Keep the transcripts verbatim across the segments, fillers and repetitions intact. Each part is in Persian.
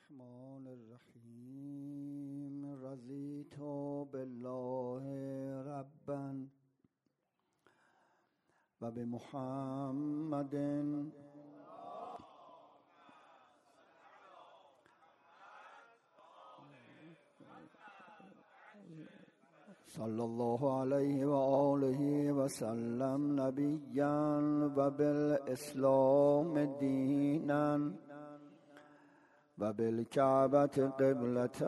الرحمن الرحیم. رضیت بالله ربا و بمحمد صلی الله علیه و آله و سلم نبیا و بالاسلام دینا و بالکعبة قبلة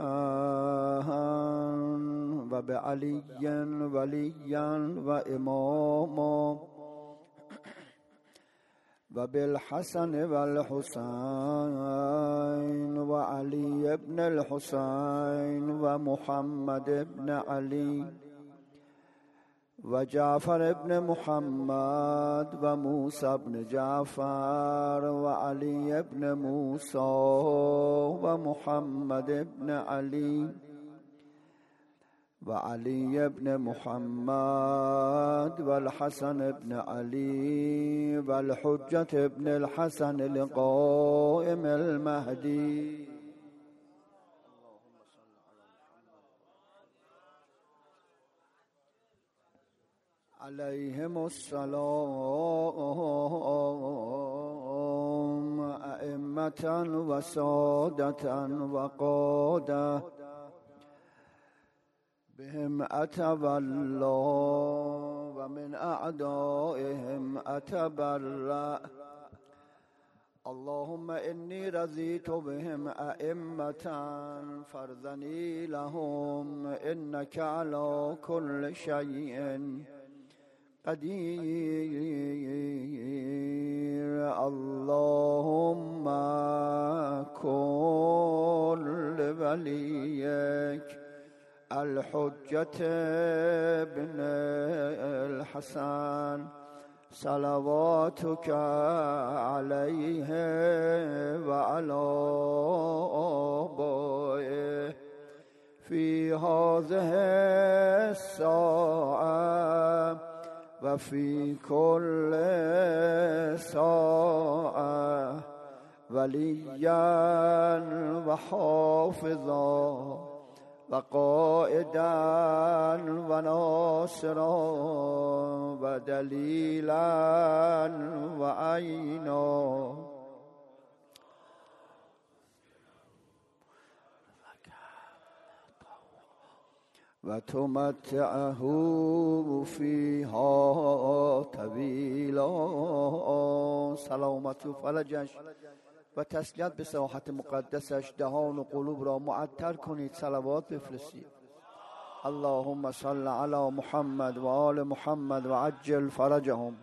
و بعلی ولیا و اماما و بالحسن و الحسین و علی ابن الحسین و محمد ابن علی و جعفر ابن محمد و موسی ابن جعفر و علی ابن موسی و محمد ابن علی و علی ابن محمد و الحسن ابن علی و الحجة ابن الحسن القائم المهدی. علیهم السلام ائمة و سادة و قادة بهم اتولى و من اعدائهم اتبرأ. اللهم انی رضیت بهم ائمة فارضنی لهم انك على كل شيء قدیر. اللهم کن لولیک الحجة ابن الحسن صلواتك عليه وعلى آبائه في هذه الساعة وفي كل ساعة وليا وحافظا وقائدا وناصرا ودليلا وعينا وتمتعه فيها طويلا. سلامت و فلجش و تسلیت به ساحت مقدسش دهان و قلوب را معطر کنید. صلوات بفرستید. اللهم صل علی محمد و آل محمد و عجل فرجهم.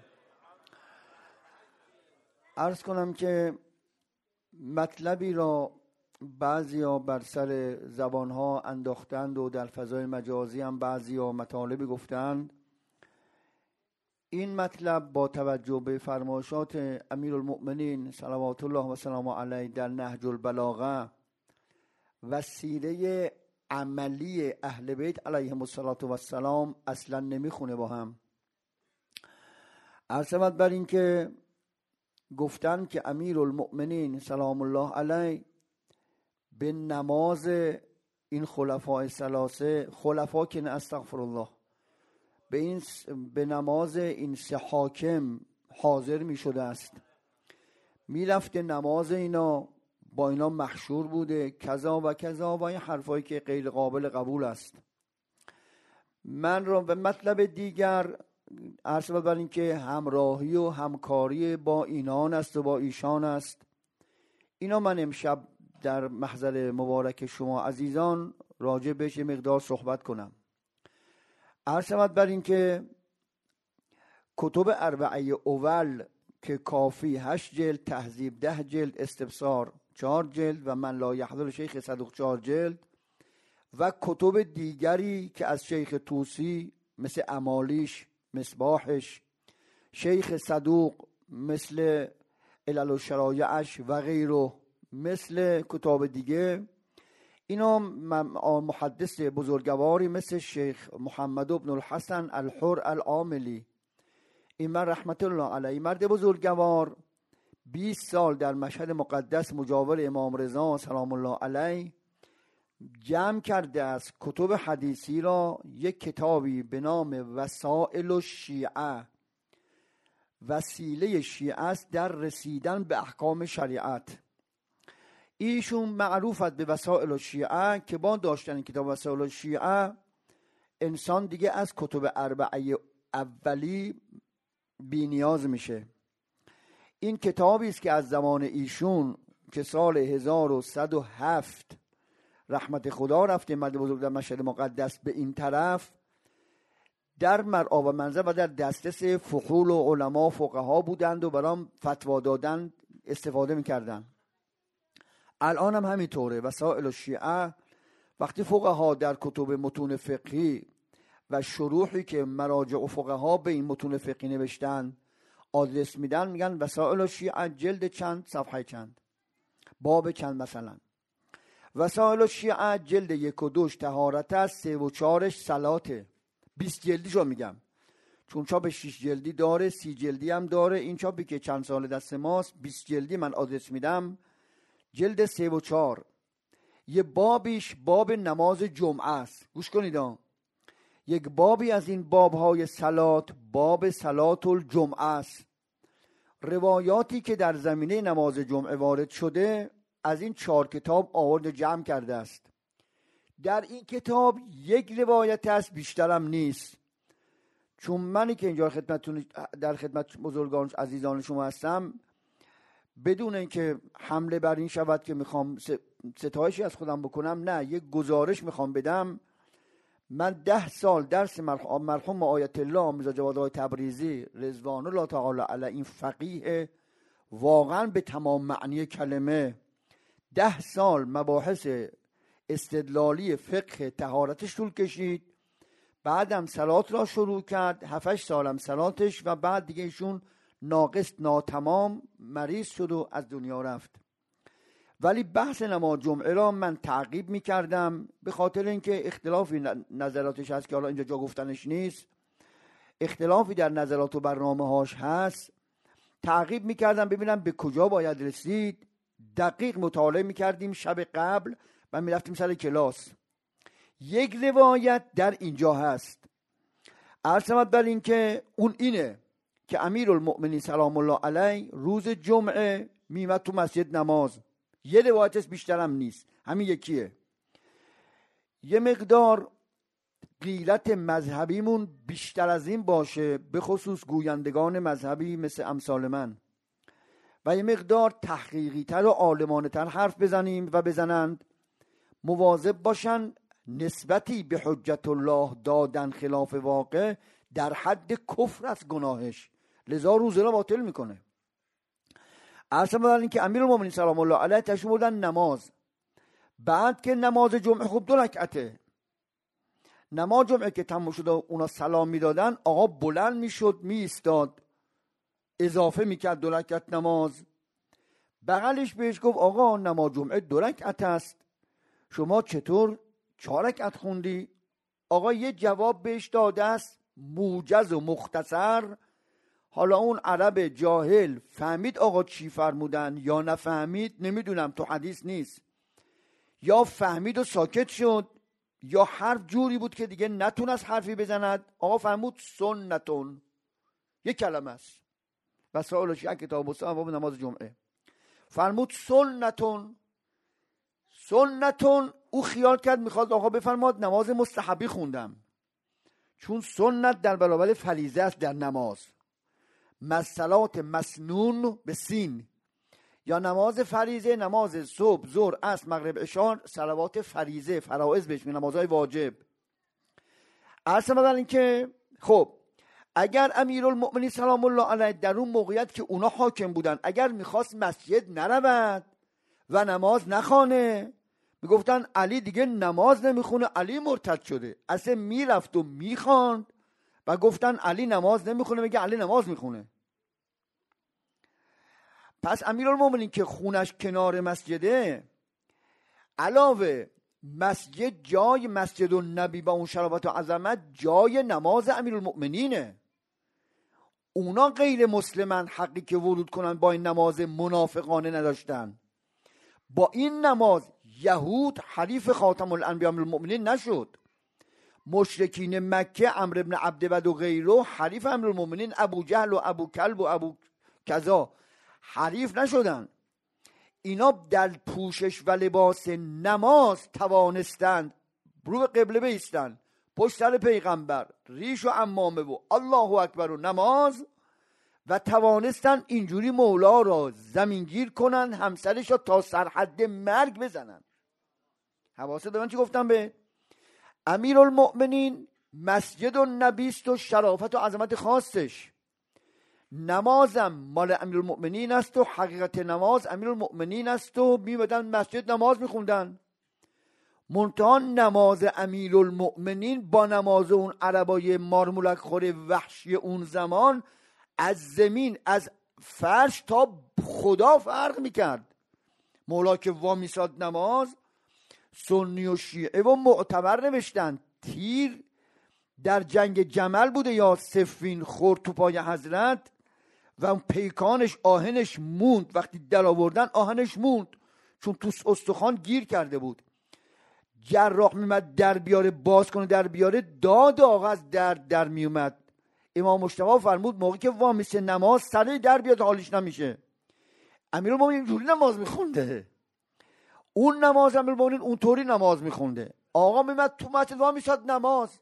عرض کنم که مطلبی را بعضیا بر سر زبانها انداختند و در فضای مجازی هم بعضیا مطالبی گفتند. این مطلب با توجه به فرمایشات امیرالمؤمنین صلوات الله و سلامه علیه در نهج البلاغه و سیره عملی اهل بیت علیهم السلام اصلا نمیخونه با هم. عرض شود بر این که گفتن که امیرالمؤمنین سلام الله علیه به نماز این خلفاء ثلاثه، خلفا که نه استغفر الله، به این به نماز این سه حاکم حاضر می شده است، می رفته نماز اینا با اینا محشور بوده کذا و کذا و این حرفایی که غیر قابل قبول است. من را به مطلب دیگر عرض بر این که همراهی و همکاری با اینان است و با ایشان است. اینا من امشب در محضر مبارک شما عزیزان راجع بهش مقدار صحبت کنم. عرض شود بر این که کتب اربعه اول که کافی هشت جلد، تهذیب ده جلد، استبصار چهار جلد و من لا یحضر شیخ صدوق چهار جلد و کتب دیگری که از شیخ طوسی مثل امالیش، مصباحش، شیخ صدوق مثل علل و شرایعش و غیره مثل کتاب دیگه، اینا محدث بزرگواری مثل شیخ محمد ابن الحسن الحر العاملی، این من رحمت الله علیه، مرد بزرگوار بیست سال در مشهد مقدس مجاور امام رضا سلام الله علیه جمع کرده است کتب حدیثی را یک کتابی به نام وسائل الشیعه. وسیله شیعه است در رسیدن به احکام شریعت. ایشون معروفت به وسائل الشیعه که با داشتن کتاب وسائل الشیعه انسان دیگه از کتب اربعه اولی بی نیاز میشه. این کتابی است که از زمان ایشون که سال هزار و صد و هفت رحمت خدا رفته مرد بزرگ در مشهد مقدس به این طرف در مرعا و منزل و در دسترس فحول و علما و فقها بودند و برام فتوا دادن استفاده میکردن. الان هم همینطوره. وسائل الشیعه وقتی فقها در کتب متون فقهی و شروحی که مراجع و فقها به این متون فقهی نوشتن آدرس میدن میگن وسائل الشیعه جلد چند صفحه چند باب چند. مثلا وسائل الشیعه جلد یک و دوش طهارت است، سه و چارش صلاته. بیست جلدیشو میگم چون چاپ شش جلدی داره، سی جلدی هم داره. این چاپی که چند سال دست ماست بیست جلدی من آدرس میدم جلد سه و چار. یه بابیش باب نماز جمعه است. گوش کنید ها. یک بابی از این بابهای صلات باب صلات الجمعه است. روایاتی که در زمینه نماز جمعه وارد شده از این چهار کتاب آورد جمع کرده است. در این کتاب یک روایت است، بیشترم نیست. چون منی که اینجا خدمتتون در خدمت بزرگان عزیزان شما هستم، بدون اینکه حمله بر این شود که میخوام ستایشی از خودم بکنم، نه، یک گزارش میخوام بدم. من ده سال درس مرحوم آیت الله میرزا جواد آقای تبریزی رضوان الله تعالی علیه، این فقیه واقعا به تمام معنی کلمه، ده سال مباحث استدلالی فقه طهارتش طول کشید. بعدم صلات را شروع کرد، هفتش سالم صلاتش، و بعد دیگه ایشون ناقص ناتمام مریض شد و از دنیا رفت. ولی بحث نماز جمعه را من تعقیب میکردم به خاطر اینکه اختلافی نظراتش هست که حالا اینجا جا گفتنش نیست، اختلافی در نظرات و برنامه هاش هست. تعقیب میکردم ببینم به کجا باید رسید. دقیق مطالعه میکردیم شب قبل و میرفتیم سر کلاس. یک روایت در اینجا هست، عرض شود بر این که اون اینه که امیرالمؤمنین سلام الله علیه روز جمعه میمد تو مسجد نماز. یه روایتش بیشترم نیست، همین یکیه. یه مقدار غیرت مذهبیمون بیشتر از این باشه، به خصوص گویندگان مذهبی مثل امثال من، و یه مقدار تحقیقی تر و عالمانه تر حرف بزنیم و بزنند. مواظب باشن نسبتی به حجت الله دادن خلاف واقع در حد کفر از گناهش، لذا روزه را باطل میکنه. اصلا بدن این که امیرالمومنین سلام الله علیه تشریف بردن نماز. بعد که نماز جمعه خوب دو رکعته، نماز جمعه که تموم شد و اونا سلام میدادن، آقا بلند میشد می ایستاد، اضافه میکرد دو رکعت نماز. بغلش بهش گفت آقا نماز جمعه دو رکعت است، شما چطور چهار رکعت خوندی؟ آقا یه جواب بهش داده است موجز و مختصر. حالا اون عرب جاهل فهمید آقا چی فرمودن یا نفهمید نمیدونم، تو حدیث نیست، یا فهمید و ساکت شد، یا حرف جوری بود که دیگه نتونست حرفی بزند. آقا فرمود سنتون، یک کلمه است، وسائل شیعه کتاب مستقیم باب نماز جمعه، فرمود سنتون. سنتون او خیال کرد میخواد آقا بفرماد نماز مستحبی خوندم، چون سنت در برابر فریضه است در نماز. مسلات مسنون به سین، یا نماز فریضه، نماز صبح ظهر عصر مغرب عشا، صلوات فریضه فرائض بهش میگن، نمازهای واجب. اصلا بدن این که خب اگر امیرالمؤمنین سلام الله علیه در اون موقعیت که اونا حاکم بودن اگر میخواست مسجد نرود و نماز نخوانه، میگفتن علی دیگه نماز نمیخونه، علی مرتد شده، اصلا میرفت و میخواند و گفتن علی نماز نمیخونه، میگه علی نماز میخونه. پس امیرالمومنین که خونش کنار مسجده، علاوه مسجد جای مسجد النبی با اون شرافت و عظمت جای نماز امیرالمومنینه. اونا غیر مسلمان حقی که ورود کنن با این نماز منافقانه نداشتن. با این نماز یهود حریف خاتم الانبیاء المؤمنین نشد. مشرکین مکه عمرو بن عبدود و غیره حریف امیرالمؤمنین ابو جهل و ابو کلب و ابو کذا حریف نشدن. اینا در پوشش و لباس نماز توانستند رو به قبله بایستند، پشت سر پیغمبر، ریش و عمامه و الله اکبر و نماز، و توانستن اینجوری مولا را زمینگیر کنن، همسرش را تا سرحد مرگ بزنن. حواسه دارن چی گفتم به امیرالمؤمنین؟ مسجد و نبیست و شرافت و عظمت خاصش. نمازم مال امیرالمؤمنین است و حقیقت نماز امیرالمؤمنین است و میمدن مسجد نماز میخوندن. منتها نماز امیرالمؤمنین با نماز اون عربای مارمولک خور وحشی اون زمان از زمین، از فرش تا خدا فرق میکرد. مولا که وامیساد نماز، سنی و شیعه و معتبر نوشتن تیر در جنگ جمل بوده یا صفین خورد تو پای حضرت و اون پیکانش آهنش موند. وقتی در آوردن آهنش موند چون تو استخوان گیر کرده بود. جراح میمد در بیاره، باز کنه در بیاره، داد آقا از در در میومد. امام مجتبی فرمود موقعی که وامیسه نماز سره در بیاد حالش نمیشه. امیرالمومنین اینجوری نماز میخونده، اون نماز امیرالمومنین اونطوری نماز میخونده. آقا میمد تو مسجد وامیساد نماز.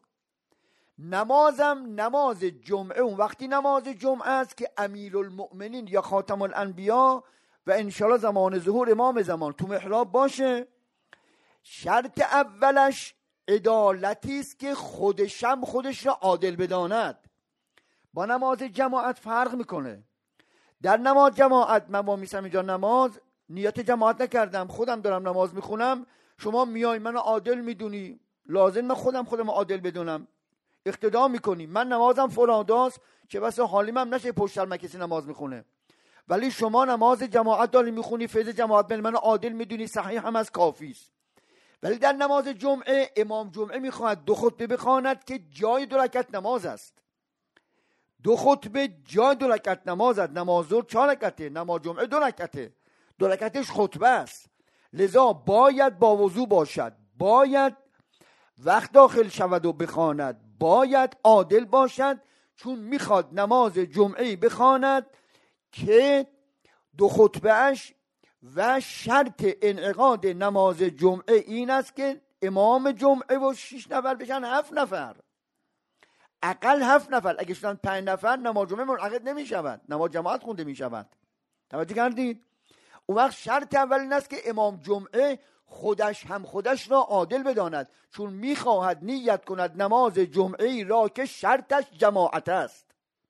نمازم نماز جمعه اون وقتی نماز جمعه است که امیرالمؤمنین یا خاتم الانبیا و انشالله زمان ظهور امام زمان تو محراب باشه. شرط اولش عدالتی است که خودشم خودش را عادل بداند. با نماز جماعت فرق میکنه. در نماز جماعت من با میسم اینجا نماز نیت جماعت نکردم، خودم دارم نماز میخونم، شما میای منو عادل میدونی، لازم من خودم خودم عادل بدونم، اقتدا میکنی. من نمازم فراداست که بس حالیم هم نشه پشت سر من کسی نماز میخونه، ولی شما نماز جماعت داری میخونی، فیض جماعت بین منو عادل میدونی، صحیح هم از کافی است. ولی در نماز جمعه امام جمعه میخواهد دو خطبه بخواند که جای دو رکعت نماز است. دو خطبه جای دو رکعت نماز است. نماز ظهر چهار رکعته، نماز جمعه دو رکعته، دو رکعتش خطبه است. لذا باید با وضو باشد، باید وقت داخل شود و بخواند، باید عادل باشد، چون میخواد نماز جمعه بخواند که دو خطبه اش و شرط انعقاد نماز جمعه این است که امام جمعه و شش نفر بشن هفت نفر، اقل هفت نفر. اگه شدن پنج نفر نماز جمعه منعقد نمی شود، نماز جماعت خونده می شود. توجه کردید؟ اون وقت شرط اول این است که امام جمعه خودش هم خودش را عادل بداند، چون میخواهد نیت کند نماز جمعه را که شرطش جماعت است.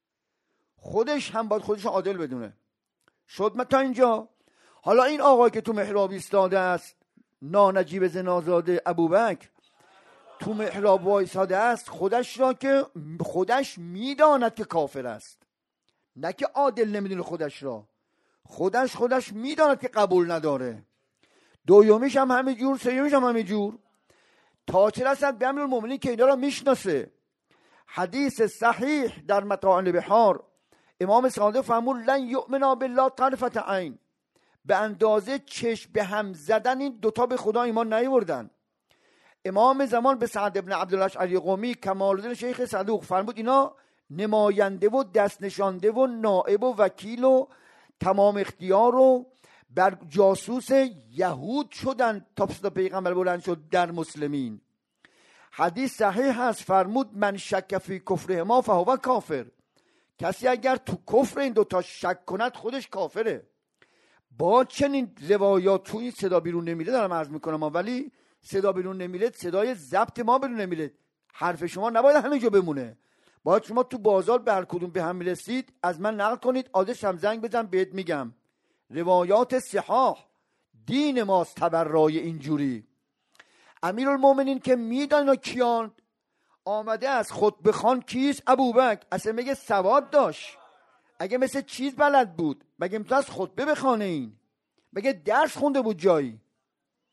خودش هم باید خودش عادل بدونه. شد ما تا اینجا؟ حالا این آقای که تو محراب ایستاده است، نانجیب زنازاده ابوبکر تو محراب وایساده است، خودش را که خودش میداند که کافر است، نه که عادل نمیدونه خودش را، خودش خودش میداند که قبول نداره. دومیش هم همین جور، سومیش هم همین جور، تا چه رسد به امیرالمؤمنین که اینا را میشناسه. حدیث صحیح در متاع البحار امام صادق فرمود لن یؤمنا بالله طرفت عین، به اندازه چشم به هم زدن این دوتا به خدا ایمان نیاوردن. امام زمان به سعد بن عبدالله اشعری قمی کمالالدین شیخ صدوق فرمود اینا نماینده و دست نشانده و نائب و وکیل و تمام اختیار و بر جاسوس یهود شدن تا پس پیغمبر بلند شد در مسلمین. حدیث صحیح هست، فرمود من شک فی کفر ما فهو کافر، کسی اگر تو کفر این دوتا شک کند خودش کافره. با چنین روایات تو این صدا بیرون نمیره دارم عرض میکنم، ولی صدا بیرون نمیره، صدای ضبط ما بیرون نمیره، حرف شما نباید همینجا بمونه، باید شما تو بازار به هر کدوم به هم میرسید از من نقل کنید، آدرس هم زنگ بزن بهت میگم. روایات صحاح دین ماست تبرای اینجوری. امیرالمؤمنین که میدن کیان آمده از خطبه خان کیست؟ ابوبکر. اصلا میگه سواد داشت، اگه مثل چیز بلد بود مگه میتونست خطبه بخونه؟ این مگه درس خونده بود جایی؟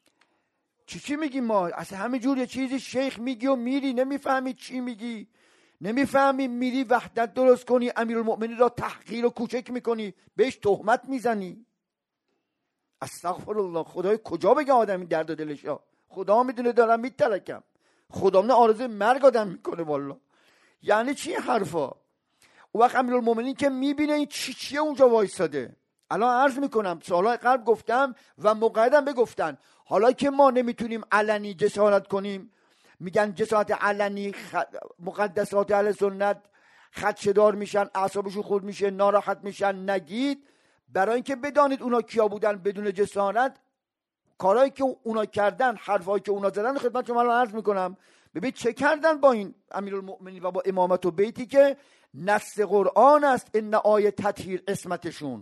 چی چی میگی ما؟ اصلا همینجور یه چیزی شیخ میگی و میری نمیفهمی چی میگی، نمیفهمی میری وحدت درست کنی، امیرالمؤمنین را تحقیر و کوچک میکنی، بهش تهمت میزنی. استغفرالله. خدای کجا بگه آدمی درد دلشا؟ خدا میدونه دارم میترکم، خدا من آرزوی مرگ آدم میکنه والله. یعنی چی حرفا؟ اون وقت امیرالمؤمنین که میبینه این چی چیه اونجا وایساده. الان عرض میکنم سالهای قبل گفتم و مقعدم بگفتن، حالا که ما نمیتونیم علنی جسارت کنیم، میگن جسارت علنی خ... مقدسات اهل سنت خدشه‌دار میشن، اعصابشون خورد میشه، ناراحت میشن، نگید. برای اینکه بدانید اونا کیا بودن بدون جسارت، کارهایی که اونا کردن، حرفایی که اونا زدن خدمت شما الان عرض میکنم. ببین چه کردن با این امیرالمؤمنین و با امامت و بیتی که نص قرآن است. ان آیه تطهیر اسمتشون،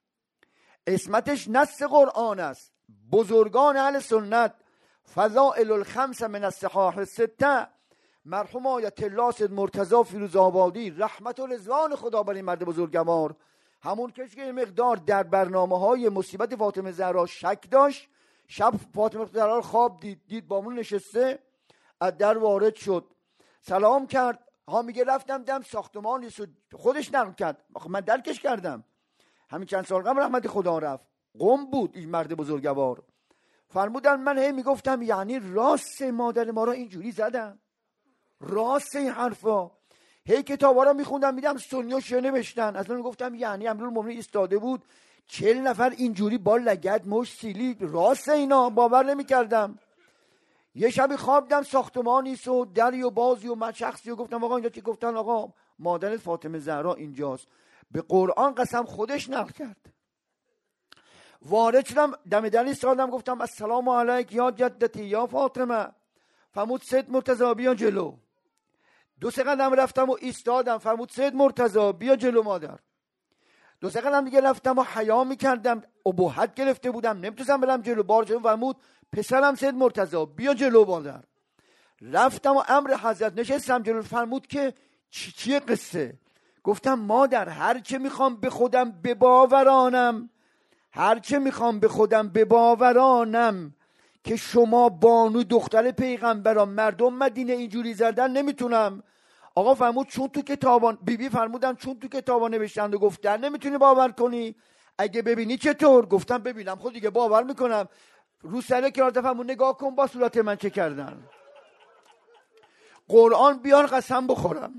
اسمتش نص قرآن است. بزرگان اهل سنت، فضائل الخمس من الصحاح السته، مرحوم آیت الله سید مرتضی فیروزآبادی رحمت و رضوان خدا بر این مرد بزرگوار، همون کسی که مقدار در برنامه های مصیبت فاطمه زهرا شک داشت، شب فاطمه زهرا خواب دید، دید با من نشسته، از در وارد شد، سلام کرد. ها میگه رفتم دم ساختمانی، خودش نقل کرد، من درکش کردم. همین چند سال قبل رحمت خدا رفت، قم بود این مرد بزرگوار. فرمودن من هی میگفتم یعنی راست مادر ما را اینجوری زدم، راست این حرفا. هی کتابا رو میخوندم میدم سنی‌ها چه نوشتن. اصلا میگفتم یعنی امیرالمومنین ایستاده بود چهل نفر اینجوری با لگد مش سیلی، راست اینا، باور نمیکردم. یه شبی خوابیدم ساختمانی و دری و بازی و من شخصی و گفتم آقا اینجا چی؟ گفتن آقا مادر فاطمه زهرا اینجاست. به قرآن قسم خودش نقل کرد. وارد شدم دم در ایستادم، گفتم السلام علیک یا جدتی یا فاطمه. فرمود سید مرتضی بیا جلو. دو سه قدم رفتم و ایستادم، فرمود سید مرتضی بیا جلو مادر. دو سه قدم دیگه رفتم و حیا میکردم، ابهت گرفته بودم نمیتونستم برم جلو. بار جلو فرمود پسرم سید مرتضی بیا جلو مادر. رفتم و امر حضرت نشستم جلو. فرمود که چی چیه قصه؟ گفتم مادر هر چه میخوام به خودم بباورانم، هر چه میخوام به خودم بباورانم که شما بانو دختر پیغمبران مردم مدینه اینجوری زدن نمیتونم. آقا فرمود چون تو کتابان، بی بی فرمودن چون تو کتابان نوشتند و گفتن نمیتونی باور کنی، اگه ببینی چطور؟ گفتم ببینم خود دیگه باور میکنم. رو سر کنار فرمود نگاه کن با صورت من چه کردن. قرآن بیار قسم بخورم.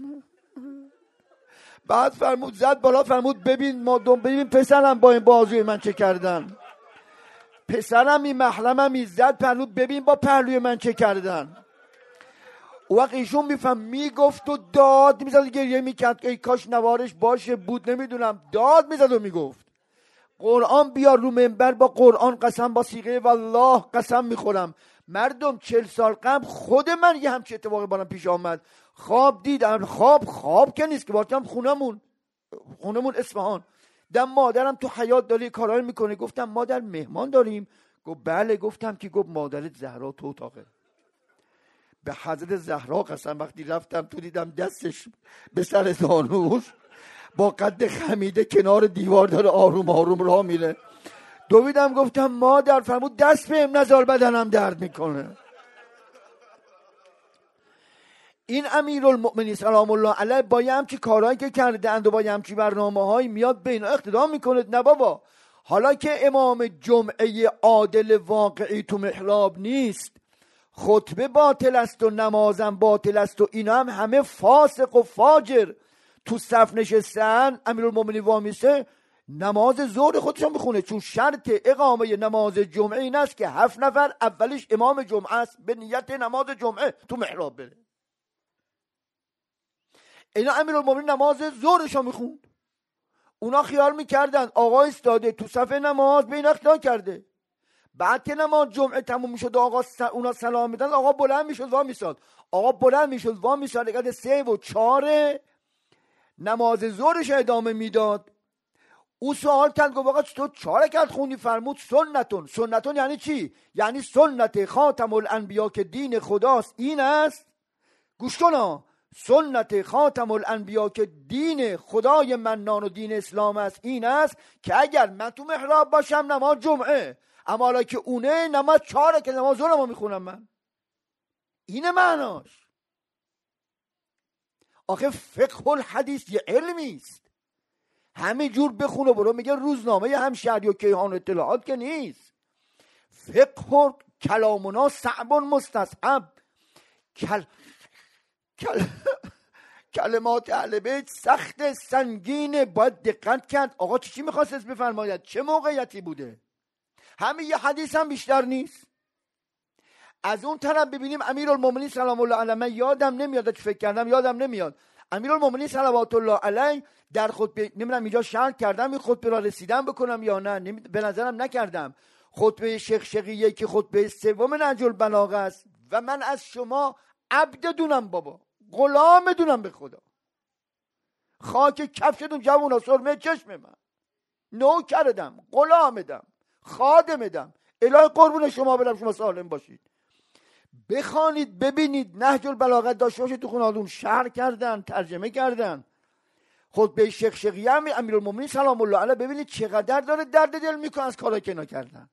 بعد فرمود زد بالا، فرمود ببین ما دوم ببین پسرم با این بازوی من چه کردن، پسرم این محرمم این زد فرمود ببین با پهلوی من چه کردن. او وقت ایشون میفهم میگفت و داد میزد، گریه میکرد ای کاش نوارش باشه بود نمیدونم، داد میزد و میگفت قرآن بیار رو منبر با قرآن قسم، با صیغه والله قسم میخورم. مردم چل سال قبل خود من یه همچه اتفاقی برام پیش آمد. خواب دیدم، خواب خواب که نیست که بارتم خونمون خونمون اصفهان، دم مادرم تو حیات داره کارایی میکنه. گفتم مادر مهمان داریم؟ گفت بله. گفتم که گفت مادرت زهرا تو اتاقه. به حضرت زهرا قسم وقتی رفتم تو دیدم دستش به سر زانوش با قد خمیده کنار دیوار داره آروم آروم راه میره. دویدم گفتم مادر. فرمود دست بهم نزار بدنم درد میکنه. این امیرالمؤمنین سلام الله علیه با یه همچی کارهایی که کردند و با یه همچی برنامه هایی میاد به اینا اقتدا میکنه. نه بابا، حالا که امام جمعه عادل واقعی تو محراب نیست، خطبه باطل است و نمازم باطل است و اینا هم همه فاسق و فاجر تو صف نشستن، امیرالمؤمنین وامیسته نماز ظهر خودشون بخونه، چون شرط اقامه نماز جمعه این است که هفت نفر اولش امام جمعه است به نیت نماز جمعه تو محراب بره. اینا امیرالمؤمنین نماز ظهرشو میخوند. اونا خیال میکردن آقا استاده تو صف نماز به این اقتدا کرده. بعد که نماز جمعه تموم میشد آقا س... اونا سلام میدن، آقا بلند میشد وا میساد. آقا بلند میشد وا میساد قد سه و چهار نماز ظهرش ادامه میداد. او سوال کرد گفت آقا تو چهار رکعت خوندی؟ فرمود سنتون. سنتون یعنی چی؟ یعنی سنت خاتم الانبیا که دین خداست این است. گوش کن، سنت خاتم الانبیا که دین خدای منان و دین اسلام است این است که اگر من تو محراب باشم نماز جمعه، اما حالا که اونه نماز چهاره که نماز ظهرمو میخونم من. اینه معناش. آخه فقه الحدیث یه علمی است، همه جور بخونه برو میگه روزنامه هم شهری و کیهان اطلاعات که نیست. فقه کلامنا صعب مستصعب، کل... کل... کلمات اهل بیت سخت سنگینه، باید دقت کرد. آقا چی میخواست بفرماید؟ چه موقعیتی بوده؟ همین یه حدیث هم بیشتر نیست. از اون طرف ببینیم امیرالمومنین سلام الله علیه، من یادم نمیاد که فکر کردم یادم نمیاد، امیرالمومنین صلوات الله علیه در خطبه، نمیدونم اینجا شرح کردم این خطبه را رسیدم بکنم یا نه، به نظرم نکردم. خطبه شیخ شقیه که خطبه سوم نهج البلاغه است و من از شما عبد دونم بابا، غلام دونم به خدا، خاک کفشتون جوونا، سرمه چشم من، نوکردم، غلامدم، خادمدم، الهی قربون شما برم، شما سالم باشید. بخوانید ببینید نهج البلاغه داشته باشید تو خونه‌هاتون، شرح کردن، ترجمه کردن. خطبه شیخ شقیه هم امیرالمومنین سلام الله علیه ببینید چقدر داره درد دل میکنه از کارا که اینا کردن.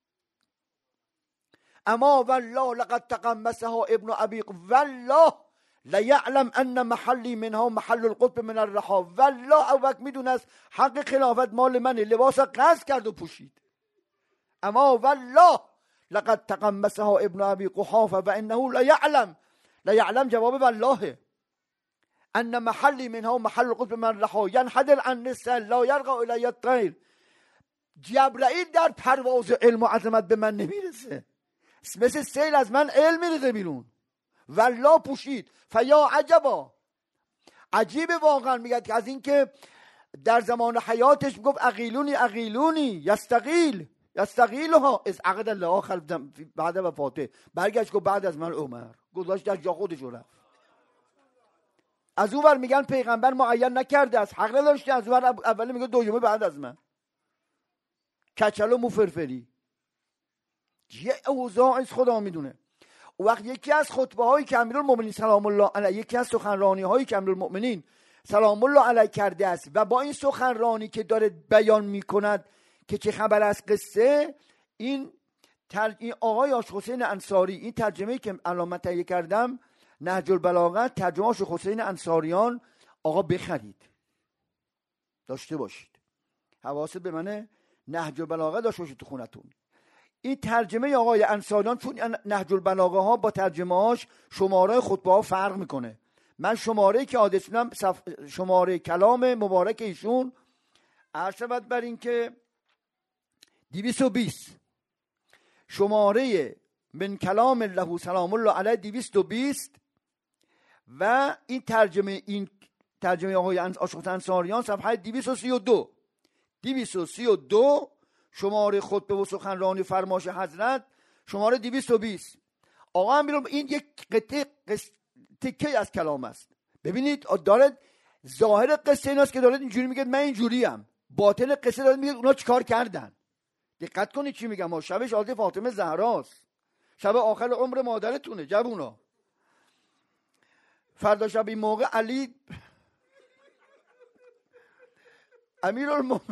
اما والله لقد تقمسها ابن ابی والله لیعلم ان محلی منها محل القطب من الرحا، والله ابوبکر میدونست حق خلافت مال منه، لباس قصد کرد و پوشید. اما والله لقد تقمسها ابن ابي قحافه و انه لا يعلم، لا يعلم جواب والله ان محلی منها محل القطب من رحا ينحدر عن السل لا يرقى الي الطير. جبرائیل در پرواز علم و عظمت به من نمیرسه، مثل سیل از من علم میرسه بیرون. والله پوشید. فیا عجبا، عجیب واقعا. میگه که از این که در زمان حیاتش میگفت اقیلونی اقیلونی یستقیل یستقیلها از عقد الله آخر بعد وفاته، برگشت گفت بعد از من عمر، گذاشت در جا خودش رفت. از اون ور میگن پیغمبر معین نکرده است، حق نداشته. از اون ور اولی میگه دویمه بعد از من، کچل و موفرفری یه اوضاعی خدا میدونه. و وقت یکی از خطبه هایی که امیرالمومنین سلام الله علیه، یکی از سخنرانی هایی که امیرالمومنین سلام الله علیه کرده است و با این سخنرانی که داره بیان میکند که چه خبر از قصه، این, تر... این آقای آش حسین انصاری، این ترجمه‌ای که الان تهیه کردم نهج البلاغه، ترجمه آش حسین انصاریان، آقا بخرید، داشته باشید، حواست به منه، نهج البلاغه داشته باشید تو خونتون. این ترجمه آقای انصاریان، چون نهج البلاغه ها با ترجمه هاش شماره خطبه ها فرق میکنه. من شماره که عادتونم صف... شماره کلام مبارک ایشون عرض بر این که دویست و بیست، شماره من کلام الله سلام الله علیه دویست و بیست، و این ترجمه این ترجمه آقای آشوق انصاریان صفحه دویست و سی و دو دویست و سی و دو، شماره خطبه و سخنرانی فرماش حضرت شماره دویست و بیست. آقا هم بیرون این یک قطعه تکه از کلام است. ببینید داره ظاهر قصه ایناست که داره اینجوری میگه من اینجوریم، باطن قصه داره میگه اونا چیکار کردن. دقت کنید چی میگم. ما شب شهادت فاطمه زهراست، شب آخر عمر مادرتونه جوونا. فردا شب این موقع علی امیرالمومنین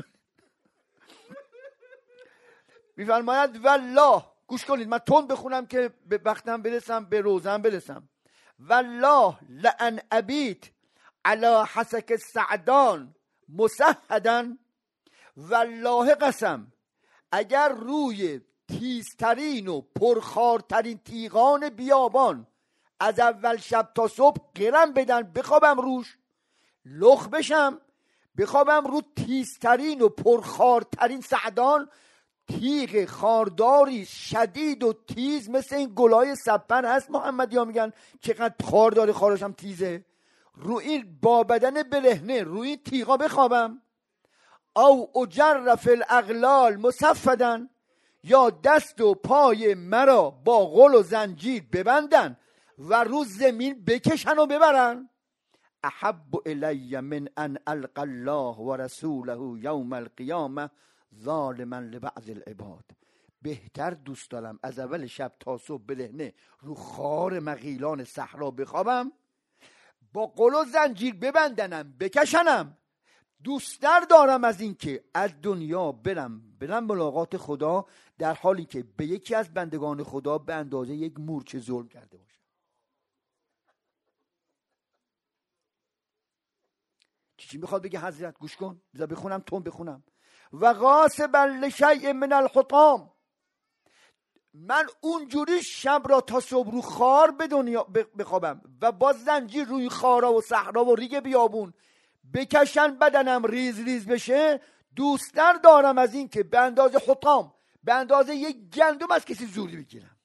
میفرماید والله، گوش کنید من تون بخونم که به وقتم برسم، به روزم برسم. والله لان ابیت علی حسک سعدان مسهدن، والله قسم اگر روی تیزترین و پرخارترین تیغان بیابان از اول شب تا صبح قرم بدن بخوابم روش، لخ بشم بخوابم رو تیزترین و پرخارترین سعدان، تیغ خارداری شدید و تیز مثل این گلای سپن هست، محمدی ها میگن چقدر خارداری، خارش هم تیزه، رو این با بدن برهنه روی این تیغا بخوابم. او اجر فی الاغلال مصفدن، یا دست و پای مرا با غل و زنجیر ببندن و رو زمین بکشن و ببرن. احب الی من ان القی الله و رسوله یوم القیامه ظالما لبعض العباد. بهتر دوست دارم از اول شب تا صبح برهنه رو خار مغیلان صحرا بخوابم، با قل و زنجیر ببندنم بکشنم، دوستر دارم از این که از دنیا برم برم ملاقات خدا در حالی که به یکی از بندگان خدا به اندازه یک مورچه ظلم کرده باشم. چی میخواد بگه حضرت؟ گوش کن، بذار بخونم، تون بخونم. و غاصبا لشیء من الحطام، من اونجوری شب را تا صبح رو خار به دنیا بخوابم و با زنجیر روی خارا و صحرا و ریگ بیابون بکشن بدنم ریز ریز بشه، دوستر دارم از این که به اندازه حطام، به اندازه یک گندم از کسی زوری بگیرم.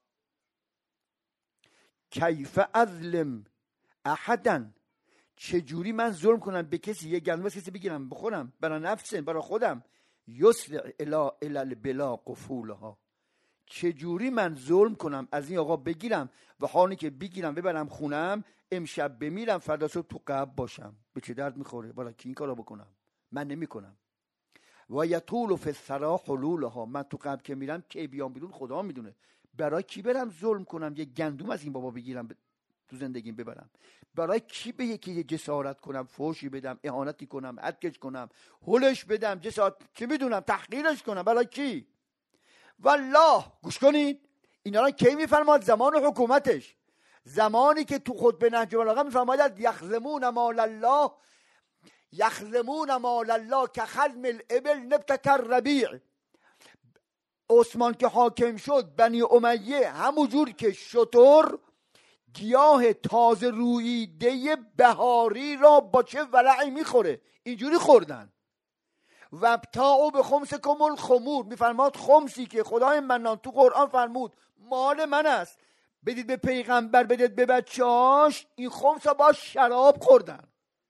کیف اظلم احدا، چجوری من ظلم کنم به کسی، یک گندم از کسی بگیرم بخورم برای نفسم، برای خودم. یسرع الی الی البلا قفولها، چجوری من ظلم کنم از این آقا بگیرم و حالی که بگیرم ببرم خونم، امشب بمیرم فردا صبح تو قبر باشم. به چه درد میخوره؟ برای کی این کارو بکنم؟ من نمیکنم. و یطول فی الثری حلولها، من تو قبر که میرم کی بیام بیرون خدا میدونه. برای کی برم ظلم کنم یه گندم از این بابا بگیرم تو زندگیم ببرم؟ برای کی به یکی جسارت کنم، فوشی بدم، اهانتی کنم، ادکش کنم، هلش بدم، جسارت چه میدونم تحقیرش کنم؟ برای کی؟ والله گوش کنید، اینا را کی میفرماد؟ زمان حکومتش، زمانی که تو خطبه نهج البلاغه میفرماید یخزمون مال الله، یخزمون مال الله که خزم الابل نبتک الربیع. عثمان که حاکم شد، بنی امیه همونجور که شتر گیاه تازه روییده بهاری را با چه ولعی میخوره، اینجوری خوردن. و ابتاعوا به خمسکم الخمور، میفرماد خمسی که خدای منان تو قرآن فرمود مال من است، بدید به پیغمبر، بدید به بچه‌هاش. این خمس با شراب خوردن،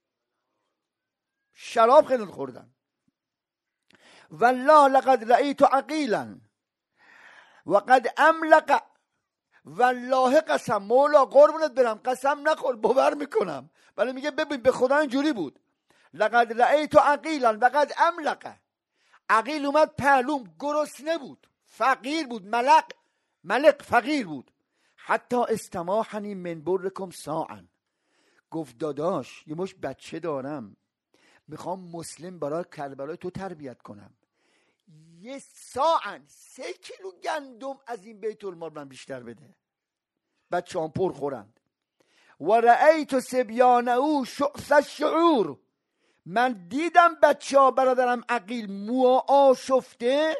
شراب خیلی خوردن. والله لقد رأیت عقیلا و قد املق، والله قسم، مولا قربونت برم قسم نخور، باور میکنم، ولی میگه ببین به خدا اینجوری بود. لقد رأیت عقیلا و قد املق، عقیل اومد پهلوم، گرسنه بود، فقیر بود، ملق ملق فقیر بود. حتی استماحنی من برکم ساعا، گفت داداش یه مش بچه دارم، میخوام مسلم برای کربلای تو تربیت کنم، یه ساعا سه کیلو گندم از این بیت المال من بیشتر بده، بچه هم پر خورند. و رأیت سبیانه شعث الشعور، من دیدم بچه ها برادرم عقیل موها آشفته،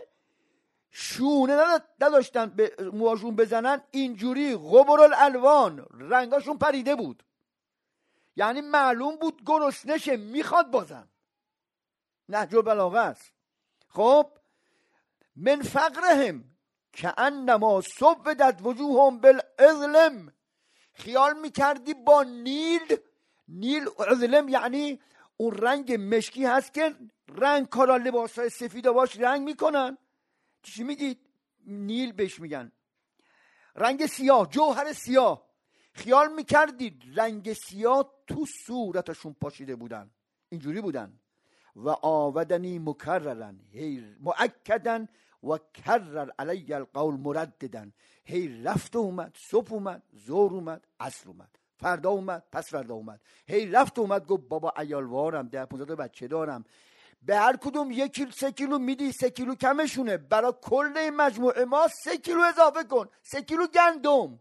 شونه نداشتن به موهاشون بزنن، اینجوری غبر الالوان، رنگاشون پریده بود، یعنی معلوم بود گرسنشه، میخواد بازم. نهج البلاغه است. خب من فقرهم کأنما سودت وجوههم بالعظلم، خیال میکردی با نیل، نیل عظلم یعنی اون رنگ مشکی هست که رنگ کارا لباسای سفید باش رنگ میکنن، چی میگید؟ نیل بهش میگن، رنگ سیاه، جوهر سیاه. خیال میکردید رنگ سیاه تو صورتشون پاشیده بودن، اینجوری بودن. و آودنی مکررن، هی مؤکدن و کرر علی القول مرددن، هی رفت اومد، صبح اومد، ظهر اومد، عصر اومد، فردا اومد، پس فردا اومد، هی رفت اومد، گفت بابا عیالوارم، ده پونزده بچه دارم، به هر کدوم یک کیلو سه کیلو میدی، سه کیلو کمشونه، برای کل مجموعه ما سه کیلو اضافه کن، سه کیلو گندم،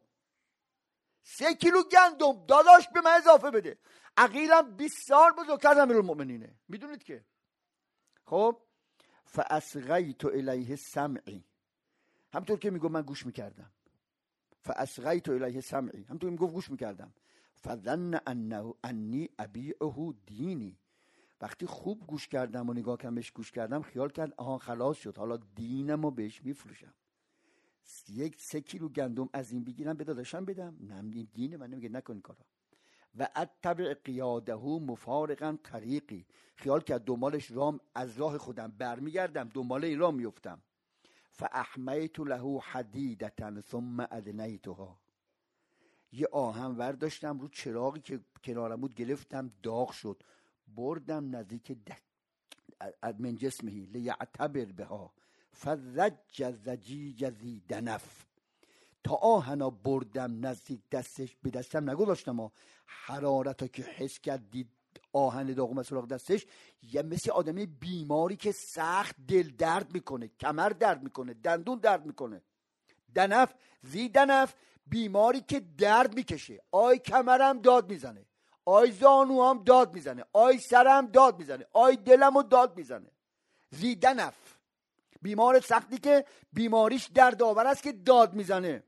سه کیلو گندم داداش به من اضافه بده. عقیلم بیست سال بزرگتر امیرالمؤمنینه، میدونید که. خب فاصغیت الیه سمعی، همطور که میگم من گوش میکردم، فاصغیت الیه سمعی، همطور که میگم گوش میکردم. فظن انه انی ابیعه دینی، وقتی خوب گوش کردم و نگاه کردم بهش گوش کردم، خیال کرد آها خلاص شد، حالا دینمو بهش میفروشم، یک سه کیلو گندم از این بگیرم به داداشم بدم، نه دین من نمیگه نکن کارا. و اتبع قیاده مفارقا طریقی، خیال کرد دنبالش رام از راه خودم برمیگردم، دنبال این راه میفتم. فاحمیت له حدیدة ثم ادنیتها، یه آهن ورداشتم رو چراغی که کنارم بود گرفتم، داغ شد، بردم نزدیک من جسمهی لیعتبر بها فزج زجیج ذی دنف، تا آهنا بردم نزدیک دستش، به دستم نگذاشتم ها، حرارتا که حس کرد دید آهن داغم سراغ دستش، یه مثل آدمی بیماری که سخت دل درد میکنه، کمر درد میکنه، دندون درد میکنه، دنف ذی دنف، بیماری که درد میکشه، آی کمرم داد میزنه، آی زانوام داد میزنه، آی سرم داد میزنه، آی دلمو داد میزنه. زیدنف، بیمار سختی که بیماریش دردآور است که داد میزنه.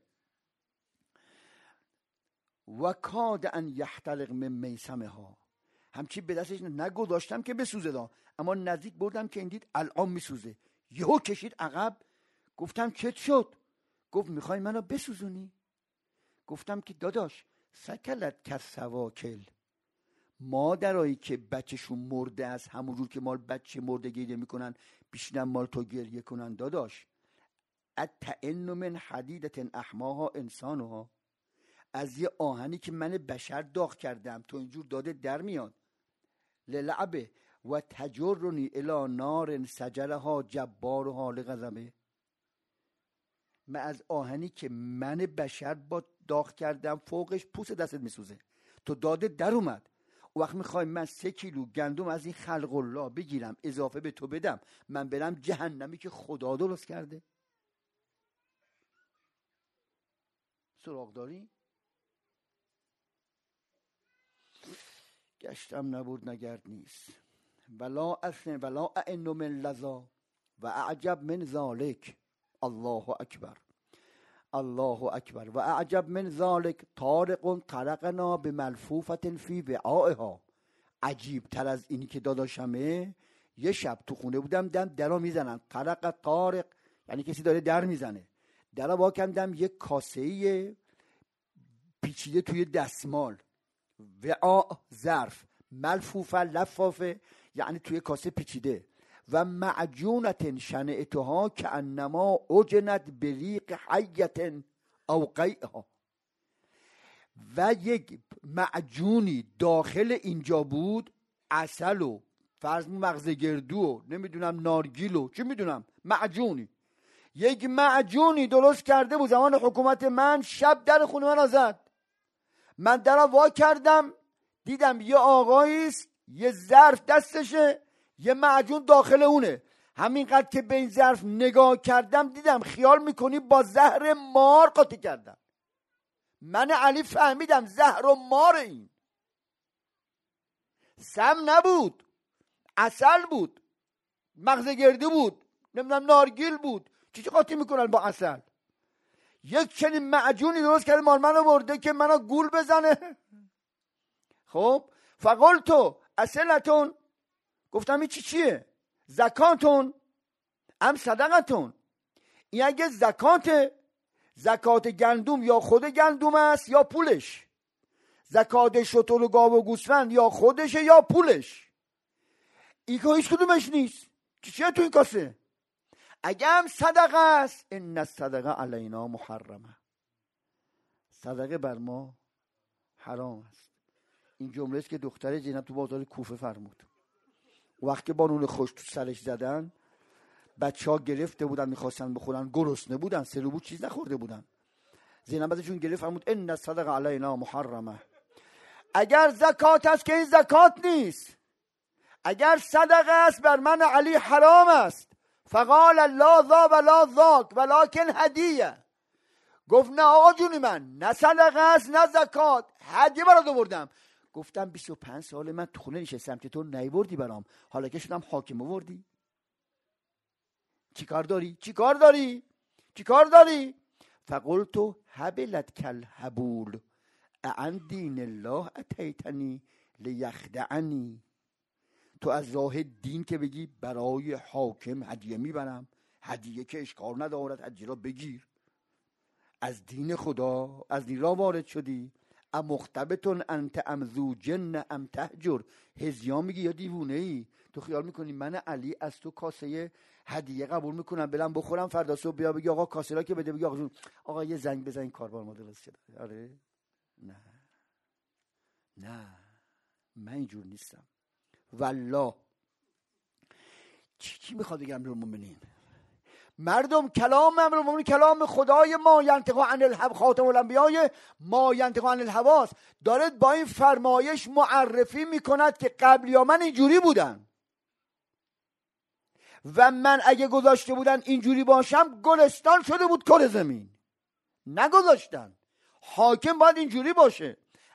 و کاد ان یحتلق من میسمه ها، همچی به دستش نگذاشتم که بسوزه دا، اما نزدیک بردم که این دید الان میسوزه. یهو کشید عقب. گفتم چت شد؟ گفت میخوای منو بسوزونی؟ گفتم که داداش سکلت کسواکل، مادرایی که بچهشون مرده است همون جور که مال بچه مرده گریه میکنن بیشتر مال تو گریه کنن داداش. اتئن من حدیدت احماها انسانها، از یه آهنی که من بشر داغ کردم تو اینجور داده در میاد. للعبه و تجرنی الی نار سجلها جبارها لغضبه، من از آهنی که من بشر با داغ کردم فوقش پوست دستت میسوزه، تو داده در اومد. و وقت میخوای من سه کیلو گندم از این خلق الله بگیرم اضافه به تو بدم، من برم جهنمی که خدا درست کرده؟ سراغ داری؟ گشتم نبود نگرد نیست. ولا اثن ولا اعنو من لذا و اعجب من ذالک. الله اکبر الله اکبر. و اعجب من ذالک طارق طرقنا بملفوفت فی وعائها. عجیب تر از اینی که داداشمه، یه شب تو خونه بودم دم درا میزنن، طرق طارق یعنی کسی داره در میزنه، درا وا کندم یه کاسه‌ای پیچیده توی دستمال، وعاء ظرف، ملفوفه لفافه یعنی توی کاسه پیچیده، و معجونت شنعتها که انما اجنت بریق حیت او قیعها، و یک معجونی داخل اینجا بود، عسل و فرض مغز گردو و نمیدونم نارگیل و چه میدونم معجونی، یک معجونی درست کرده بود زمان حکومت من. شب در خونه من زد، من در وا کردم دیدم یه آقاییست یه ظرف دستشه یه معجون داخل اونه. همینقدر که به این ظرف نگاه کردم دیدم خیال میکنی با زهر مار قاطی کردم. من علی فهمیدم زهر و مار، این سم نبود، عسل بود، مغز گردو بود، نمیدونم نارگیل بود، چی چی قاطی میکنن با عسل. یک چنین معجونی درست کرده مال منو برده که منو گول بزنه. خب فقلتو اصلتون، گفتم این چی چیه؟ زکاتون ام صدقتون، این اگه زکاته، زکات گندم یا خود گندم است یا پولش، زکات شتر و گاو و گوسفند یا خودشه یا پولش، این که هیچ کدومش نیست. چی چیه تو این کاسه؟ اگه هم صدقه است، ان الصدقه علینا محرمه، صدقه بر ما حرام است. این جمله است که دختر زینب تو بازار کوفه فرمود. وقتی با نون خوش تو سرش زدن، بچه ها گرفته بودن میخواستن بخورن، گرسنه بودن، سه رو بود چیز نخورده بودن. زینب ازشون گرفت فرمود ان الصدقه علینا محرمه. اگر زکات است که این زکات نیست، اگر صدقه است بر من علی حرام است. فقال لا ذا ولا ذاک ولکن هدیه. گفت نه آقا جونی من، نه صدقه است نه زکات، هدیه برات آوردم. گفتم بیست و پنج سال من تو خونه نشستم که تو نیوردی برام، حالا که شدم حاکم آوردی؟ چی کار داری؟ چی کار داری؟ چی کار داری؟ فقلتو حبلت کل حبول اعن دین الله اتیتنی لیخدعنی. تو از راه دین که بگی برای حاکم هدیه میبرم، هدیه که اشکال ندارد، هدیه را بگیر. از دین خدا از دین را وارد شدی. ام مختبتون انت ام ذو جن ام تهجر. هزیان میگی یا دیوونه ای؟ تو خیال میکنی من علی از تو کاسه هدیه قبول میکنم برم بخورم فردا صبح بیا بگی آقا کاسه را که بده، بگی آقا جون آقا یه زنگ بزن این کاربار ما درست شده؟ آره نه نه من اینجور نیستم والله. چی چی میخواد بگم امیرالمومنین؟ مردم کلام امیرالمومنین کلام خدای ما ینطق عن الهوا، خاتم الانبیاء ما ینطق عن الهوا، داره با این فرمایش معرفی میکند که قبلی ها من اینجوری بودن و من اگه گذاشته بودن اینجوری باشم گلستان شده بود کره زمین. نگذاشتن. حاکم باید اینجوری باشه.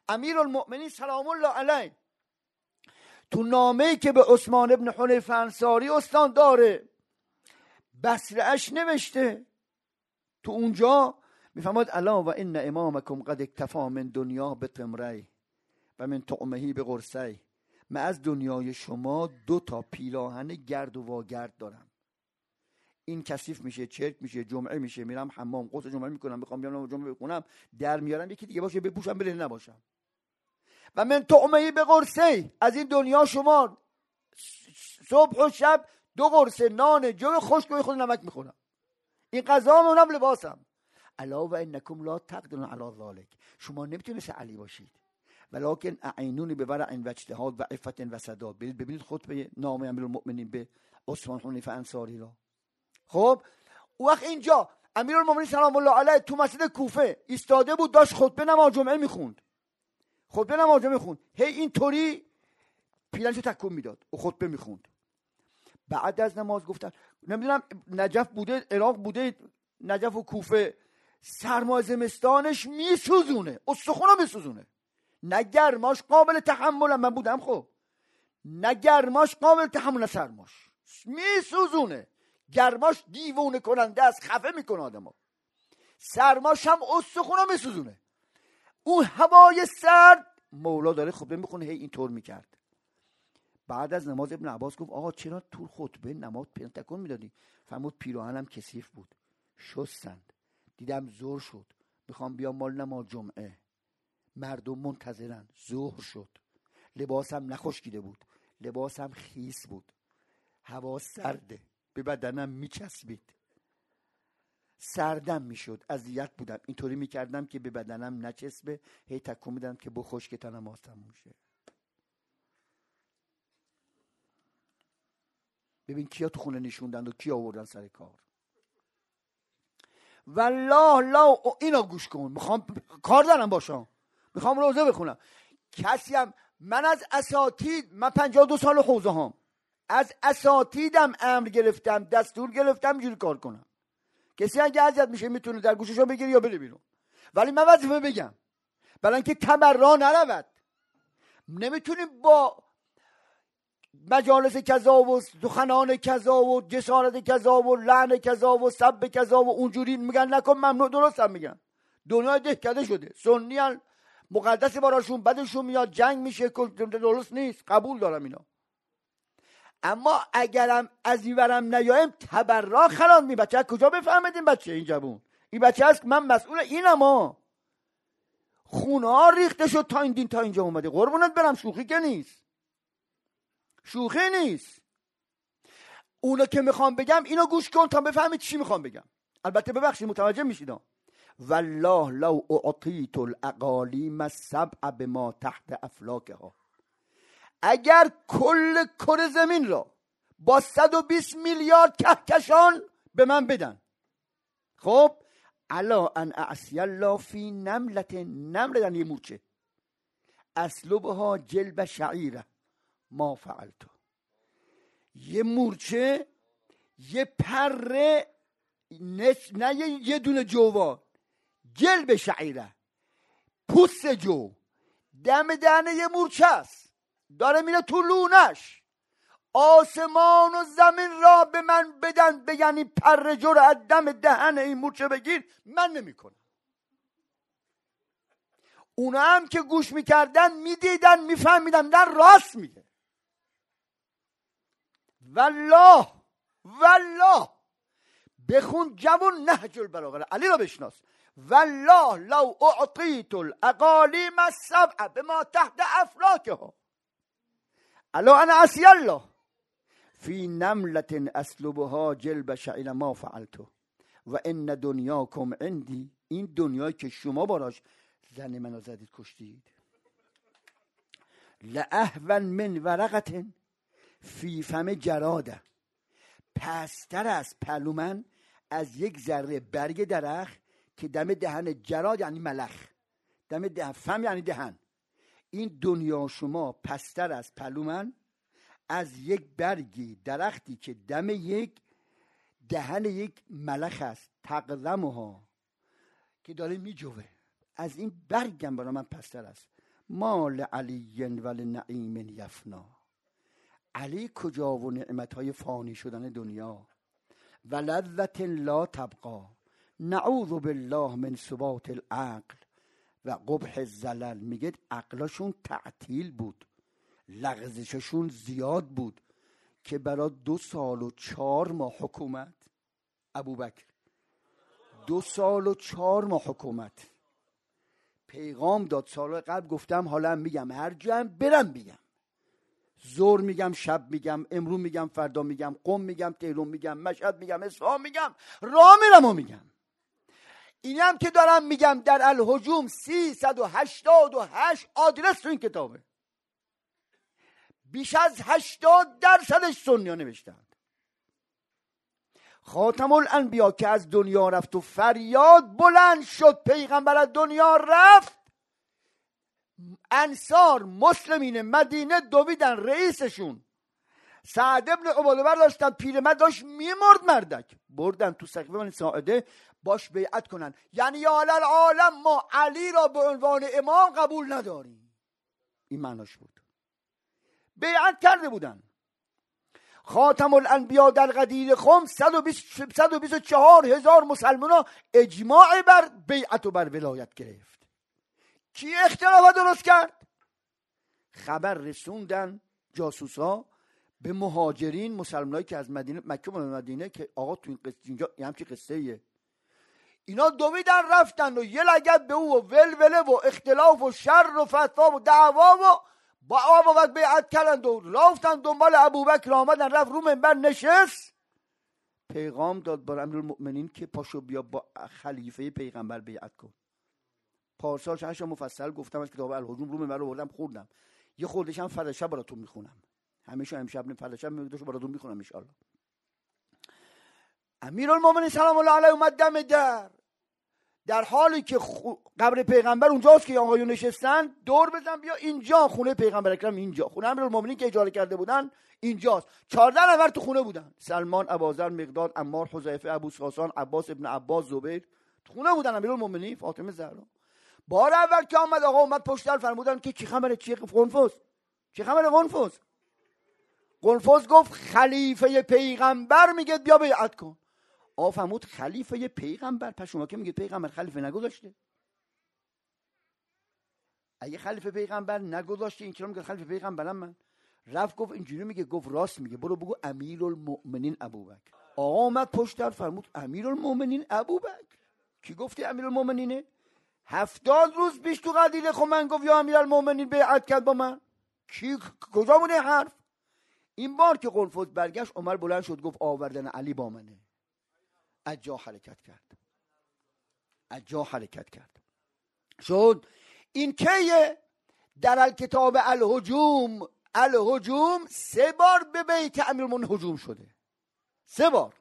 امیرالمؤمنین سلام الله علیه تو نامه‌ای که به عثمان ابن حنیفه انصاری استان داره بصره اش نوشته، تو اونجا میفرماد الا و ان امامکم قد اکتفی من دنیا به تمری و من طعمهی به قرصی. من از دنیای شما دو تا پیراهن گرد و واگرد دارم، این کثیف میشه، چرک میشه، جمعه میشه میرم حمام غسل جمعه میکنم، میخوام بیام جمعه بخونم در میارم یکی دیگه باشه بپوشم بره نباشم. و من طعمهی به قرصی، از این دنیا شما صبح و شب دو قرصه نان جو خشک و خود نمک میخورم، این غذا اونم لباسم. الا و انکم لا تقدرون علی ذلک، شما نمیتونید مثل علی باشید، ولکن اعینونی به ورع و اجتهاد و عفت و صداد. برید ببینید خطبه نامه امیرالمؤمنین به عثمان حنیفه انصاری را. خب وقت اینجا امیرالمؤمنین سلام الله علیه تو مسجد کوفه ایستاده بود، داشت خطبه نماز جمعه میخوند، خطبه نماز جمعه میخوند، هی اینطوری پیلنشو تکون میداد و خطبه میخوند. بعد از نماز گفتن نمیدونم نجف بوده عراق بوده، نجف و کوفه سرمای زمستانش میسوزونه، استخونا میسوزونه، نه گرماش قابل تحمل، من بودم خب، نه گرماش قابل تحمل، نه سرماش میسوزونه، گرماش دیوونه کننده است، خفه میکنه آدمو، سرماش هم استخونا میسوزونه. اون هوای سرد مولا داره خطبه میخونه، هی اینطور میکرد. بعد از نماز ابن عباس گفت آقا چرا تو خطبه نماز تکون میدادی؟ فرمود پیراهنم کثیف بود، شستند، دیدم ظهر شد، میخوام بیام مال نماز جمعه، مردم منتظرن، ظهر شد، لباسم نخشکیده بود، لباسم خیس بود، هوا سرده، به بدنم میچسبید، سردم میشد، اذیت بودم، اینطوری میکردم که به بدنم نچسبه، هی تکون میدم که بخشک تا نماز تموم شه. ببین کیا تو خونه نشوندن و کیا آوردن سر کار. والله لا اینا گوش کن، میخوام کار دارم باشم، میخوام روزه بخونم. کسی هم من از اساتید، من پنجاه و دو سال حوزه هم، از اساتیدم امر گرفتم، دستور گرفتم اینجوری کار کنم. کسی اگه اذیت میشه میتونه در گوششو بگیره یا بره بیرون، ولی من وظیفه بگم، برای اینکه تبرا نرود. نمیتونیم با مجالس کذا و سخنان کذا و جسارت کذا و لعن کذا و سب کذا و اونجوری میگن نکن، ممنوع، درست هم میگن. دنیای دهکده شده، سنی هن مقدس براشون، بدشون میاد جنگ میشه، درست نیست، قبول دارم اینا. اما اگرم از این ورم نیایم تبرا خلال می بچه کجا بفهمید این بچه، این جوون، این بچه هست من مسئول اینم ها. خونه ها ریخته شد تا این دین تا اینجا اومده، قربونت برم، شوخی که نیست، شوخی نیست. اونا که میخوام بگم اینو گوش کن تا بفهمید چی میخوام بگم. البته ببخشید متوجه میشید. والله لو اعطیت الاقالیم السبع بما تحت افلاکها، اگر کل کره زمین را با صد و بیست میلیارد کهکشان به من بدن، خب الا ان اعصی الله فی نملت، نمله یعنی مورچه، اسلبها جلب شعیره ما فعلتو، یه مورچه، یه پره، نه یه دونه جوان، جلب شعیره، پوست جو، دم دهنه یه مورچه است، داره میره تو لونش، آسمان و زمین را به من بدن بگن این پر جو رو از دم دهن این مورچه بگیر، من نمی کنم. اونا هم که گوش میکردن میدیدن میفهمیدن در راست میگه. والله والله بخون جوون نهج البلاغه علی را بشناس. والله لو اعطیت الاقالیم السبع بما تحت افلاکها الا انا عصی الله فی نملت اسلبها جلب شعیر ما فعلتو و ان دنیاکم عندی، این دنیایی که شما باراش زن منو زدید کشتید، لأهون من ورقت فی فم جراده، پستر از پلومن از یک ذره برگ درخت که دم دهن جراد یعنی ملخ، دم دهن، فم یعنی دهن. این دنیا شما پستر از پلومن از یک برگی درختی که دم یک دهن یک ملخ است، تقلمها که داره می جوه، از این برگم برای من پستر است. ما لعلی ولنعیم یفنا. علی کجا و نعمتهای فانی شدن دنیا. و لذت لا تبقا. نعوذ بالله من ثبات العقل و قبح الزلل. میگه عقلشون تعطیل بود، لغزششون زیاد بود که برای دو سال و چهار ماه حکومت ابوبکر، دو سال و چهار ماه حکومت پیغام داد. سال قبل گفتم حالا میگم هر جا برم میگم، ظهر میگم، شب میگم، امرو میگم، فردا میگم، قم میگم، تهران میگم، مشهد میگم، اصفهان میگم، راه میرم و میگم. اینی هم که دارم میگم در الهجوم سیصد و هشتاد و هشت آدرس تو این کتابه. بیش از هشتاد درصدش سنی‌ها نوشتند. خاتم الانبیا که از دنیا رفت و فریاد بلند شد پیغمبر از دنیا رفت، انصار مسلمین مدینه دویدن رئیسشون سعد ابن عباده برداشتن، پیرمرد داشت میمرد مردک، بردن تو سقیفه بنی ساعده باش بیعت کنن. یعنی یا العالم ما علی را به عنوان امام قبول نداریم. این معناش بود. بیعت کرده بودن. خاتم الانبیا در غدیر خم صد و بیست و چهار هزار مسلمان ها اجماع بر بیعت و بر ولایت گرفت. کی اختلاف درست کرد؟ خبر رسوندن جاسوسا به مهاجرین مسلمانایی که از مدینه مکه و مدینه که آقا تو این قصه اینجا یه همچین قصه ایه. اینا دویدن رفتن و یه لگد به او و ولوله و اختلاف و شر و فتوا و دعوا و با آبا بیعت کردند و رفتن دنبال ابوبکر. آمدن رفت رو منبر نشست، پیغام داد بر امیرالمؤمنین که پاشو بیا با خلیفه پیغمبر بیعت کن. پارسال چند مفصل گفتم از کتاب الهجوم، رو منبر رو بردم خوردم. یه خوردش هم فردا شب براتون میخونم، همیشه امشب نه فردا شب میگم براتون میخونم ان شاء الله. امیرالمؤمنین سلام الله علیه اومد دم در، در حالی که خو... قبر پیغمبر اونجاست که آقایون نشستن، دور بزن بیا اینجا، خونه پیغمبر اکرم اینجا، خونه امیرالمؤمنین که اجاره کرده بودن اینجاست. چهارده نفر تو خونه بودن، سلمان، ابوذر، مقداد، عمار، حذیفه، ابو ساسان، عباس ابن عباس، زبیر تو خونه بودن. امیرالمؤمنین فاطمه زهرا بار اول که آمد آقا اومد پشت در، فرمودن که چی خبره، چی قنفذ، چی خبره قنفذ؟ قنفذ گفت خلیفه پیغمبر میگه بیا بیعت کن. آقا فرمود خلیفه پیغمبر، پس شما که میگید پیغمبر خلیفه نگذاشته؟ اگه خلیفه پیغمبر نگذاشته این چرا میگه خلیفه پیغمبرم من؟ رفت گفت اینجوری میگه، گفت راست میگه، برو بگو امیرالمؤمنین ابوبکر. آقا اومد پشت در فرمود امیرالمؤمنین ابوبکر. کی گفته امیرالمؤمنینه؟ هفتاد روز پیش تو قدیله خب من گفت یا امیرالمؤمنین بیعت کرد با من. کی کجا بوده حرف؟ این بار که قنفذ برگشت عمر بلند شد گفت آوردن علی با منه. از جا حرکت کرد، از جا حرکت کرد شد. این که در الکتاب الهجوم، الهجوم سه بار به بیت امیرالمؤمنین هجوم شده، سه بار.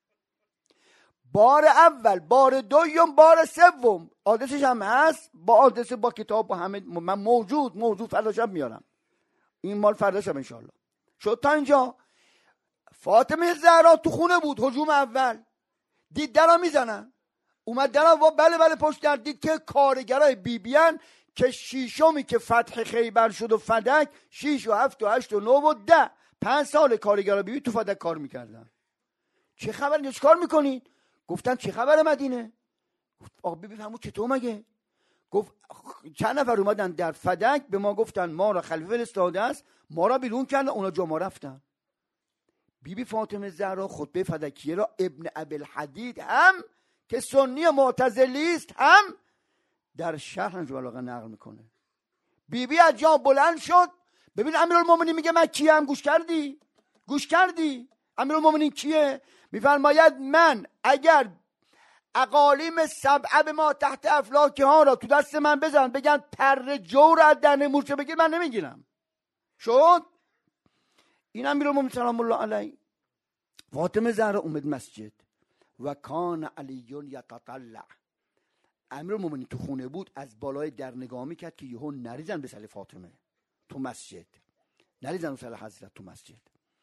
بار اول، بار دوم، بار سوم. آدرسش هم هست، با آدرس با کتاب با همه من موجود موجود فرداشم میارم، این مال فرداشم انشالله. شد تا اینجا. فاطمه زهرا تو خونه بود هجوم اول، دید درا میزنن، اومد درا و بله بله پشت در، دید که کارگرای بی بیان که شیشمی که فتح خیبر شد و فدک، شیش و هفت و هشت و نو و ده، پنج سال کارگرای بی بی تو فدک کار میکردن. چه خبر اینجا چه کار میکنین؟ گفتن چه خبر مدینه؟ گفت آقا بی بی فرمود چطور مگه؟ گفت چند نفر اومدن در فدک به ما گفتن ما را خلیفه فرستاده است، ما را بیرون کردن، اونا جا ما رفتن. بی بی فاطمه زهرا خطبه فدکیه را ابن ابوالحدید هم که سنی معتزلی است هم در شرح نهج البلاغه نقل میکنه. بی بی از جا بلند شد، ببین امیرالمؤمنین میگه من کیم؟ گوش کردی؟ گوش کردی؟ امیرالمؤمنین کیه؟ میفرماید من اگر اقالیم سبعه به ما تحت افلاک ها را تو دست من بزن بگن پر جو را از دهن مورچه بگیر، من نمیگیرم. شد این امیرالمؤمنین سلام الله علیه. فاطمه زهرا اومد مسجد و کان علی یتطلع. امیرالمؤمنین تو خونه بود، از بالای در نگاه میکرد که یهو نریزن به سر فاطمه تو مسجد، نریزن به سر حضرت تو مسجد.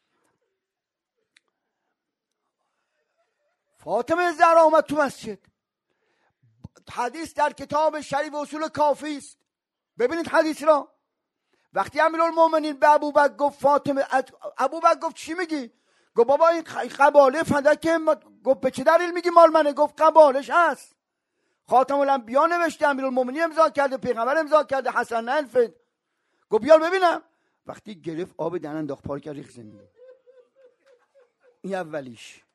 فاطمه زهرا اومد تو مسجد. حدیث در کتاب شریف اصول کافی است، ببینید حدیث را. وقتی امیرالمومنین به ابوبکر گفت فاطمه، ابوبکر گفت چی میگی؟ گفت بابا این قباله فدک، گفت به چه دلیل میگی مال منه؟ گفت قبالش هست، خاتم الانبیا نوشته، امیرالمومنین امضا کرده، پیغمبر امضا کرده، حسن الفد. گفت بیار ببینم. وقتی گرفت آب دهن انداخت، پاره کرد، ریخت زمین. این اولیش.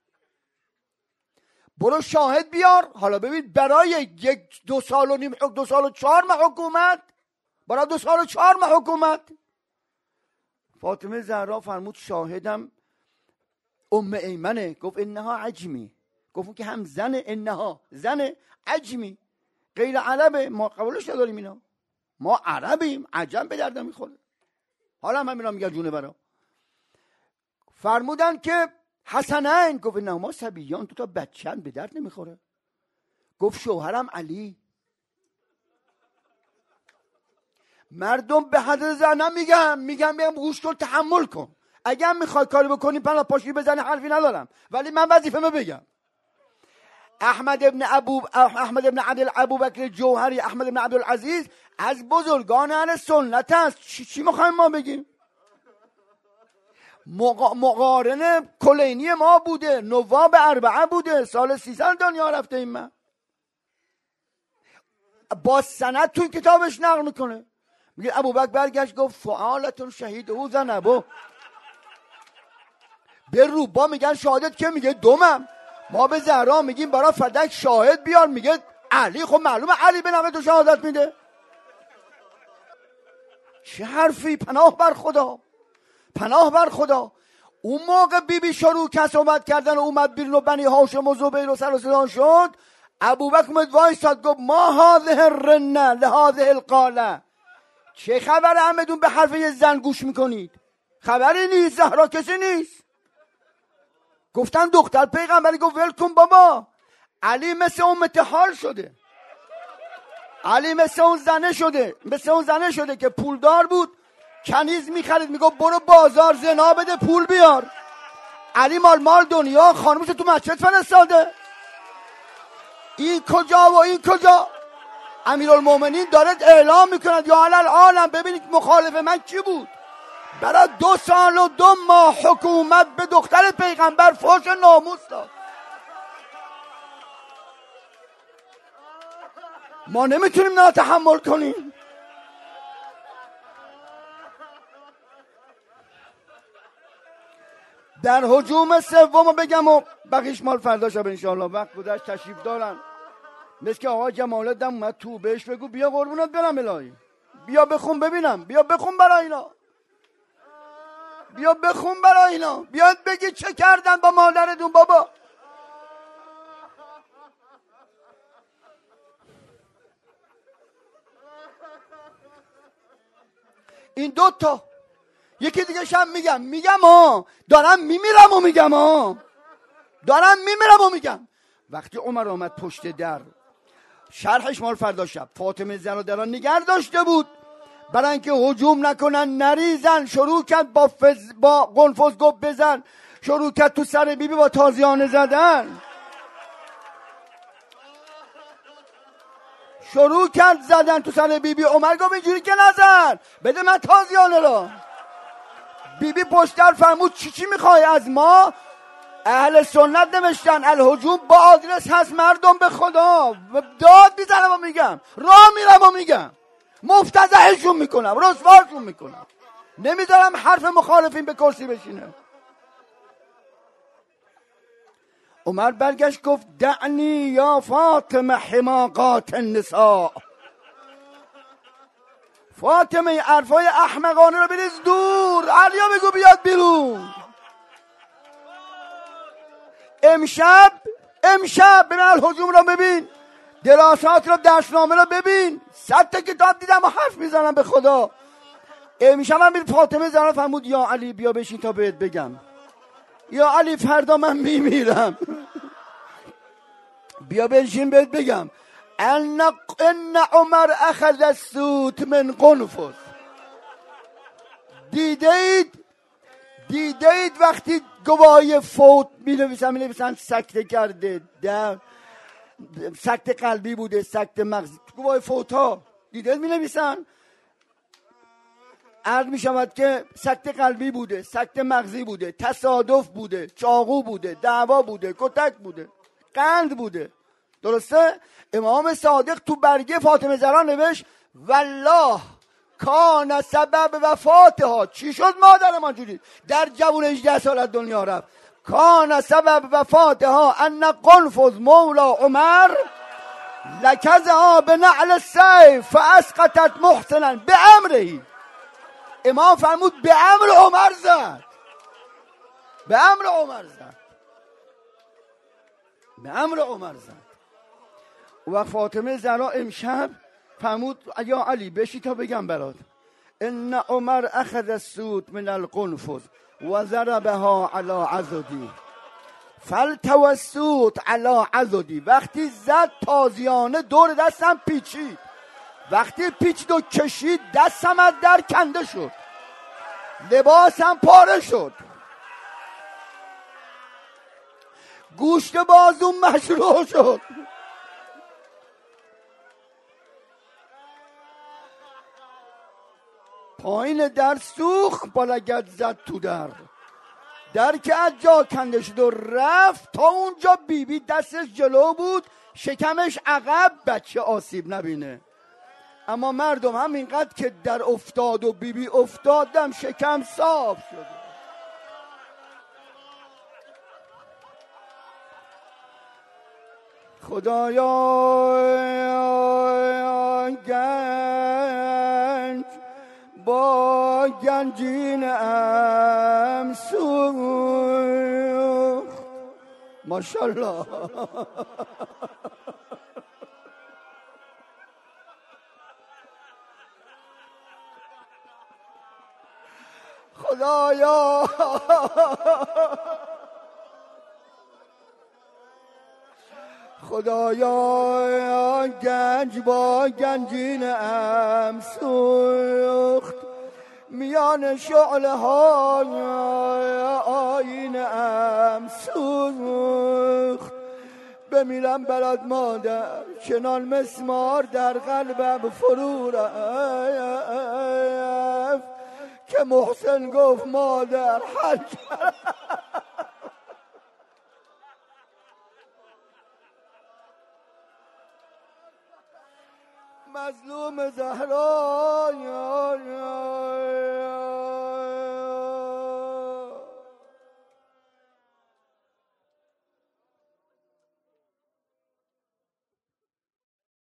برو شاهد بیار. حالا ببین برای یک دو سال و نیم، دو سال و چهار ماه حکومت، برای دو سال و چهار ماه حکومت، فاطمه زهرا فرمود شاهدم ام ایمنه. گفت انها عجمی. گفت که هم زن، انها زن عجمی، غیر عربه، ما قبولش نداریم اینا، ما عربیم، عجم به درد میخوره. حالا هم همینا میگن جونه برا. فرمودن که حسنین. گفت نه ما صبیان، تو تا بچه‌ن، به درد نمیخوره. گفت شوهرم علی. مردم به حضرت زنم میگم میگم میگم گوش کن، تحمل کن، اگر میخوای کاری بکنی پناه پاشی بزنی، حرفی ندارم، ولی من وظیفه‌مو بگم. احمد ابن ابو احمد ابن عبد ابوبکر جوهری، احمد ابن عبدالعزیز از بزرگان اهل سنت است. چی, چی میخوایم ما بگیم؟ مقا... مقارن کلینی ما بوده، نواب اربعه بوده، سال سیصد دنیا رفته. این من با سند تو کتابش نقل میکنه. میگه ابوبکر برگشت گفت فعالتون شهید او زنبو. به روبا میگن شهادت که میگه دومم. ما به زهرا میگیم برای فدک شاهد بیار، میگه علی. خب معلومه علی به نام تو شهادت میده. چه حرفی؟ پناه بر خدا، پناه بر خدا. اون موقع بی بی شروع کس اومد کردن و اومد بیرون و بنی هاشم و زبیر و سر و صدا شد. ابوبکر اومد وایساد گفت ما هذه الرنه لهذه القاله. چه خبر همدون به حرف یه زن گوش میکنید؟ خبری نیست، زهرا کسی نیست. گفتن دختر پیغمبری. گفت ول کن بابا، علی مثل اون متحال شده، علی مثل اون زنه شده، مثل اون زنه شده که پولدار بود، کنیز میخرید، میگفت برو بازار زنا بده پول بیار. علی مال مال دنیا خانمش تو مسجد فرستاده. این کجا و این کجا؟ امیرالمومنین داره اعلام میکند یا علل عالم ببینید مخالف من کی بود. برای دو سال و دو ماه حکومت به دختر پیغمبر فحش ناموس داد. ما نمیتونیم نه تحمل کنیم. در هجوم سوم بگم و بقیش مال فردا شب انشاءالله، وقت گذشت، تشریف دارن. مثل که آقا جمالت دم اومد تو، بهش بگو بیا قربونت برم الهی، بیا بخون ببینم، بیا بخون برای اینا، بیا بخون برای اینا، بیاد بگی چه کردن با مادرتون بابا. این دوتا. یکی دیگه شم میگم میگم ها دارم میمیرم و میگم ها دارم میمیرم و میگم. وقتی عمر آمد پشت در، شرحش مال فردا شب، فاطمه زهرا در نگر داشته بود برای اینکه هجوم نکنن نریزن. شروع کرد با فز... با قنفذ گفت بزن، شروع کرد تو سر بیبی با تازیانه زدن، شروع کرد زدن تو سر بیبی. عمر گفت اینجوری که نزن، بده من تازیانه را. بیبی پشتر فرمود چی چی میخوای از ما؟ اهل سنت نوشتن الهجوم با آدرس هست مردم به خدا. داد میزنم و میگم، راه میرم و میگم، مفتضحشون میکنم، رسواشون میکنم، نمیذارم حرف مخالفین به کرسی بشینه. عمر برگشت گفت دعنی یا فاطمه حماقات النساء. فاطمه حرفای احمقانه رو بریز دور، علیا بگو بیاد بیرون. امشب امشب ببین الهجوم رو ببین، دراسات رو، درسنامه رو ببین، صد تا کتاب دیدم و حرف میزنم به خدا. امشب هم بیر فاطمه زهرا فرمود یا علی بیا بشین تا بهت بگم، یا علی فردا من میمیرم، بیا بشین بهت بگم. ان ان عمر اخذ الصوت من قنفذ. دیدید دیدید وقتی گواهی فوت می نویسن می نویسن سکته کرده، در سکته قلبی بوده، سکته مغزی، گواهی فوت ها دیدید می نویسن. عرض می شود که سکته قلبی بوده، سکته مغزی بوده، تصادف بوده، چاقو بوده، دعوا بوده، کتک بوده، قند بوده. درسته؟ امام صادق تو برگه فاطمه زهرا نوشت والله کان سبب وفاتها. چی شد مادر ما جوری در جوون هجده سال از دنیا رفت؟ کان سبب وفاتها ان قنفذ مولا عمر لکزها به نعل السیف فاسقطت محسنا به امرهی. امام فرمود به امر عمر زد، به امر عمر زد، به امر عمر زد. و فاطمه زهرا امشب فرمود یا علی بشی تا بگم برات، ان عمر اخذ السود من القنفذ و ضربها علی عضدی فالتو السود علی عضدی. وقتی زد تازیانه دور دستم پیچید، وقتی پیچید و کشید دستم از در کنده شد، لباسم پاره شد، گوشت بازوم مشروع شد. پایین در سوخت با لگد زد تو در، در که از جا کنده شد و رفت تا اونجا بیبی بی دستش جلو بود شکمش عقب بچه آسیب نبینه. اما مردم همینقدر که در افتاد و بیبی بی افتادم شکم صاف شد. خدایا گنج با گنجین ام سوخت. ماشاءالله. خدایا خدایا گنج با گنجین ام سوخت، میان شعله های آیین ام سوخت. بمیرم برات مادر چنان مسمار در قلبم فرو رفت که محسن گفت مادر حل کرد. مظلوم زهرا